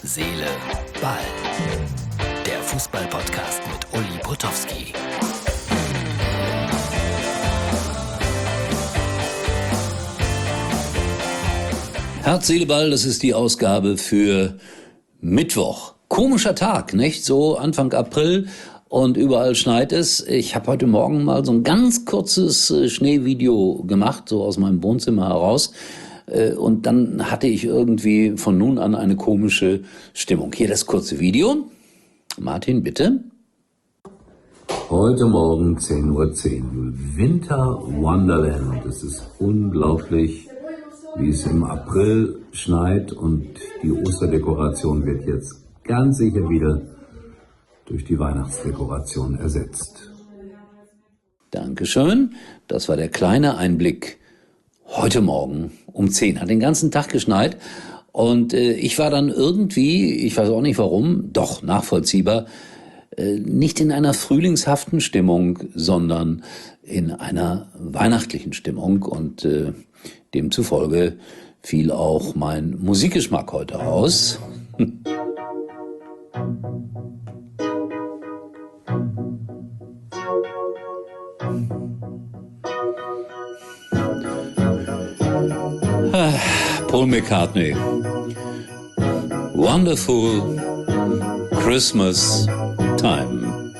Seele, Ball. Der Fußball-Podcast mit Uli Potowski. Herz, Seele, Ball, das ist die Ausgabe für Mittwoch. Komischer Tag, nicht? So Anfang April und überall schneit es. Ich habe heute Morgen mal so ein ganz kurzes Schneevideo gemacht, so aus meinem Wohnzimmer heraus. Und dann hatte ich irgendwie von nun an eine komische Stimmung. Hier das kurze Video. Martin, bitte. Heute Morgen 10:10 Uhr. Winter Wonderland. Es ist unglaublich, wie es im April schneit. Und die Osterdekoration wird jetzt ganz sicher wieder durch die Weihnachtsdekoration ersetzt. Dankeschön. Das war der kleine Einblick. Heute Morgen um 10 hat den ganzen Tag geschneit und ich war dann irgendwie, ich weiß auch nicht warum, doch nachvollziehbar, nicht in einer frühlingshaften Stimmung, sondern in einer weihnachtlichen Stimmung und demzufolge fiel auch mein Musikgeschmack heute aus. Paul McCartney. Wonderful Christmas Time.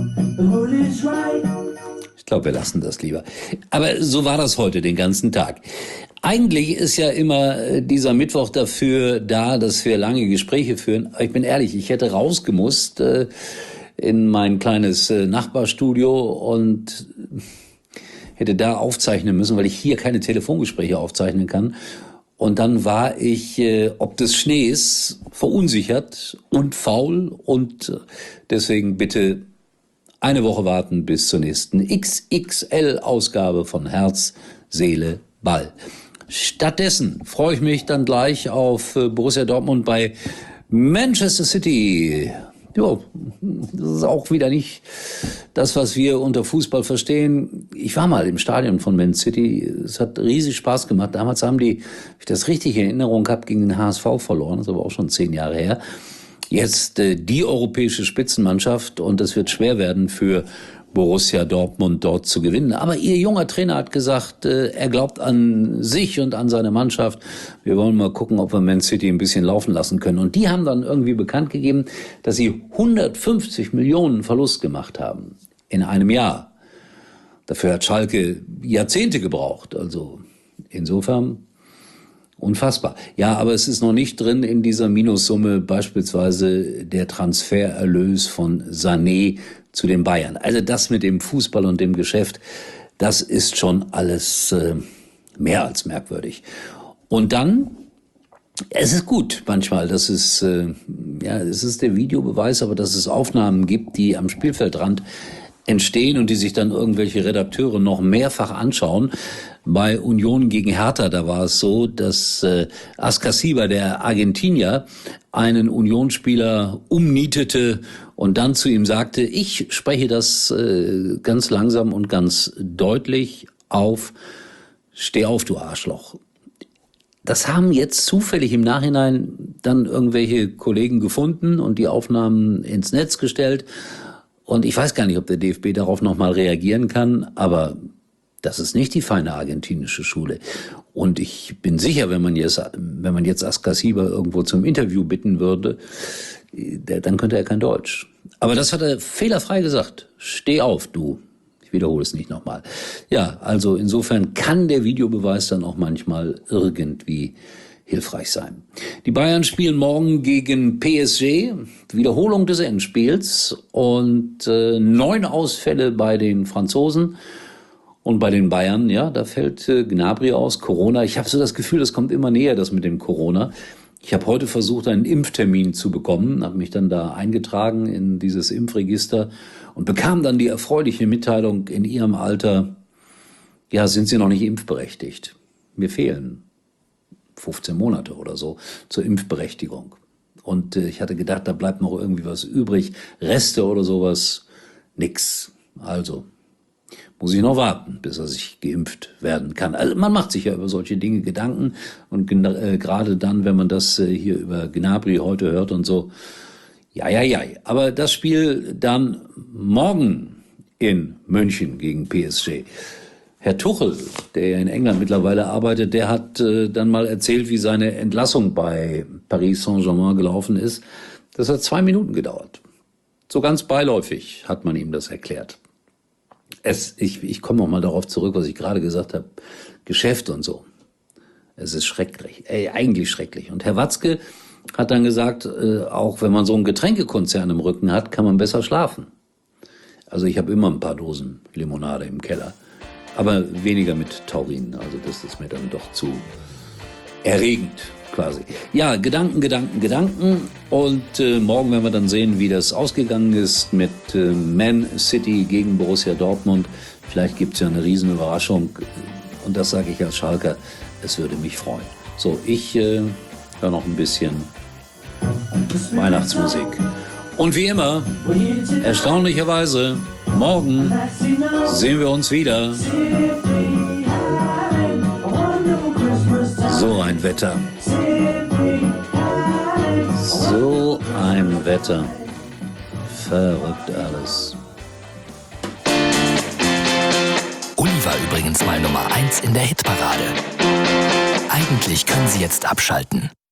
Ich glaube, wir lassen das lieber. Aber so war das heute den ganzen Tag. Eigentlich ist ja immer dieser Mittwoch dafür da, dass wir lange Gespräche führen. Aber ich bin ehrlich, ich hätte rausgemusst in mein kleines Nachbarstudio und hätte da aufzeichnen müssen, weil ich hier keine Telefongespräche aufzeichnen kann. Und dann war ich, ob des Schnees, verunsichert und faul und deswegen bitte eine Woche warten bis zur nächsten XXL-Ausgabe von Herz, Seele, Ball. Stattdessen freue ich mich dann gleich auf Borussia Dortmund bei Manchester City. Ja, das ist auch wieder nicht das, was wir unter Fußball verstehen. Ich war mal im Stadion von Man City. Es hat riesig Spaß gemacht. Damals haben die, wenn ich das richtig in Erinnerung habe, gegen den HSV verloren. Das ist aber auch schon 10 Jahre her. Jetzt die europäische Spitzenmannschaft und es wird schwer werden für Borussia Dortmund dort zu gewinnen. Aber ihr junger Trainer hat gesagt, er glaubt an sich und an seine Mannschaft. Wir wollen mal gucken, ob wir Man City ein bisschen laufen lassen können. Und die haben dann irgendwie bekannt gegeben, dass sie 150 Millionen Verlust gemacht haben in einem Jahr. Dafür hat Schalke Jahrzehnte gebraucht. Also insofern unfassbar. Ja, aber es ist noch nicht drin in dieser Minussumme beispielsweise der Transfererlös von Sané zu den Bayern. Also das mit dem Fußball und dem Geschäft, das ist schon alles mehr als merkwürdig. Und dann, es ist gut manchmal, dass es ist der Videobeweis, aber dass es Aufnahmen gibt, die am Spielfeldrand entstehen und die sich dann irgendwelche Redakteure noch mehrfach anschauen. Bei Union gegen Hertha, da war es so, dass Ascasiba, der Argentinier, einen Unionsspieler umnietete und dann zu ihm sagte, ich spreche das ganz langsam und ganz deutlich auf, steh auf, du Arschloch. Das haben jetzt zufällig im Nachhinein dann irgendwelche Kollegen gefunden und die Aufnahmen ins Netz gestellt. Und ich weiß gar nicht, ob der DFB darauf nochmal reagieren kann, aber das ist nicht die feine argentinische Schule. Und ich bin sicher, wenn man jetzt Ascasiba irgendwo zum Interview bitten würde, dann könnte er kein Deutsch. Aber das hat er fehlerfrei gesagt. Steh auf, du. Ich wiederhole es nicht nochmal. Ja, also insofern kann der Videobeweis dann auch manchmal irgendwie hilfreich sein. Die Bayern spielen morgen gegen PSG, Wiederholung des Endspiels und 9 Ausfälle bei den Franzosen. Und bei den Bayern, ja, da fällt Gnabry aus, Corona. Ich habe so das Gefühl, das kommt immer näher, das mit dem Corona. Ich habe heute versucht, einen Impftermin zu bekommen, habe mich dann da eingetragen in dieses Impfregister und bekam dann die erfreuliche Mitteilung, in Ihrem Alter, ja, sind Sie noch nicht impfberechtigt. Mir fehlen 15 Monate oder so zur Impfberechtigung. Und ich hatte gedacht, da bleibt noch irgendwie was übrig, Reste oder sowas, nix. Also Muss ich noch warten, bis er sich geimpft werden kann. Also man macht sich ja über solche Dinge Gedanken und gerade dann, wenn man das hier über Gnabry heute hört und so. Ja. Aber das Spiel dann morgen in München gegen PSG. Herr Tuchel, der ja in England mittlerweile arbeitet, der hat dann mal erzählt, wie seine Entlassung bei Paris Saint-Germain gelaufen ist. Das hat 2 Minuten gedauert. So ganz beiläufig hat man ihm das erklärt. Ich komme noch mal darauf zurück, was ich gerade gesagt habe. Geschäft und so. Es ist schrecklich, eigentlich schrecklich. Und Herr Watzke hat dann gesagt, auch wenn man so einen Getränkekonzern im Rücken hat, kann man besser schlafen. Also ich habe immer ein paar Dosen Limonade im Keller. Aber weniger mit Taurin. Also das ist mir dann doch zu erregend quasi. Ja, Gedanken. Und morgen werden wir dann sehen, wie das ausgegangen ist mit Man City gegen Borussia Dortmund. Vielleicht gibt's ja eine Riesenüberraschung. Und das sage ich als Schalker. Es würde mich freuen. So, ich höre noch ein bisschen Weihnachtsmusik. Und wie immer, erstaunlicherweise, morgen sehen wir uns wieder. So ein Wetter. So ein Wetter. Verrückt alles. Uli war übrigens mal Nummer 1 in der Hitparade. Eigentlich können Sie jetzt abschalten.